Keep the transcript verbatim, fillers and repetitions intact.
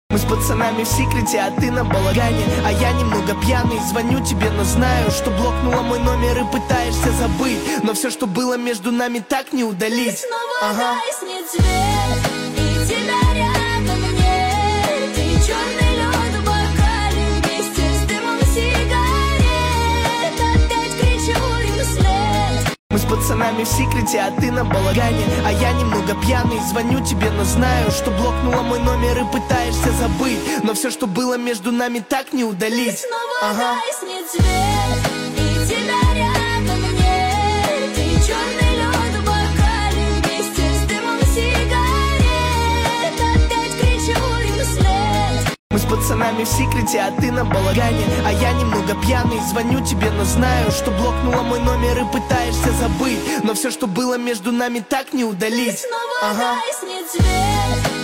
Мы с пацанами в секрете, а ты на балагане. А я немного пьяный, звоню тебе, но знаю, что блокнула мой номер и пытаешься забыть. Но все, что было между нами, так не удалить. Ты снова ага. гаснет свет, и тебя рядом нет. И черный лед в бокале вместе с дымом сигарет. Опять кричу им вслед. Мы с пацанами в секрете, а ты на балагане. А я немного пьяный, звоню тебе, но знаю, что блокнула мой номер и пытаешься забыть. Но все, что было между нами, так не удалить. Ты снова ага. гаснет свет, и тебя рядом нет. И черный лед в бокале вместе с дымом сигарет. Опять кричу им вслед. Мы с пацанами в секрете, а ты на балагане. А я немного пьяный, звоню тебе, но знаю, что блокнула мой номер и пытаешься забыть. Но все, что было между нами, так не удалить. Снова ага. гаснет свет.